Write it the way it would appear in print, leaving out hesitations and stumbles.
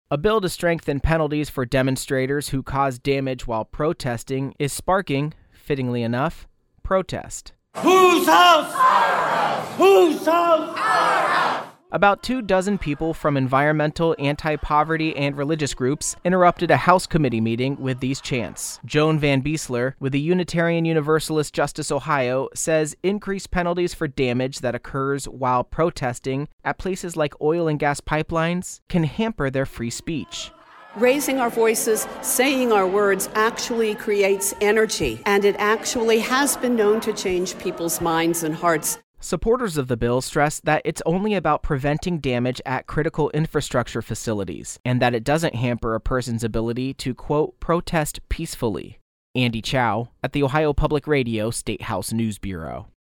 A bill to strengthen penalties for demonstrators who cause damage while protesting is sparking, fittingly enough, protest. Whose house? Our house. Whose house? Our house. About 24 people from environmental, anti-poverty, and religious groups interrupted a House committee meeting with these chants. Joan Van Biesler, with the Unitarian Universalist Justice Ohio, says increased penalties for damage that occurs while protesting at places like oil and gas pipelines can hamper their free speech. Raising our voices, saying our words actually creates energy, and it actually has been known to change people's minds and hearts. Supporters of the bill stress that it's only about preventing damage at critical infrastructure facilities, and that it doesn't hamper a person's ability to, quote, protest peacefully. Andy Chow at the Ohio Public Radio State House News Bureau.